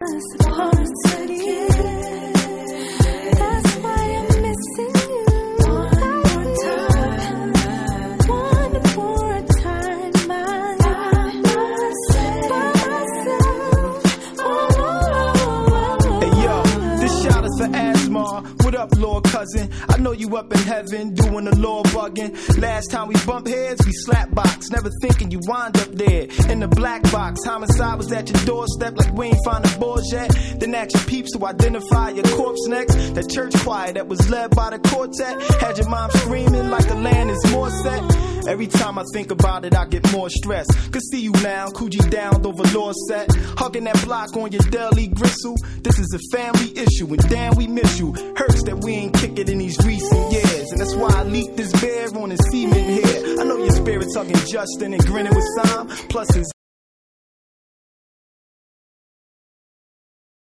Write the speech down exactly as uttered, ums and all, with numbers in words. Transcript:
us apart again. That's why I'm missing you. One more time, one more time, my by myself. Oh. Hey yo, this shot is for Asmar. What up, Lord cousin? I know you up in heaven doing the Lord bugging. Last time we bumped heads, we slap box. Never thinking you wind up there in the black box. Homicide was at your doorstep like we ain't find the boys yet. Then ask your peeps to identify your corpse next. That church choir that was led by the quartet had your mom screaming like the land is more set. Every time I think about it, I get more stressed. Could see you now, Coogee down over Lord set. Hugging that block on your deli gristle. This is a family issue, and damn, we miss you. Hurts that we ain't kick it in these recent years. And that's why I leaked this bear on his cement here. I know your spirit's hugging Justin and grinning with Sam. Plus his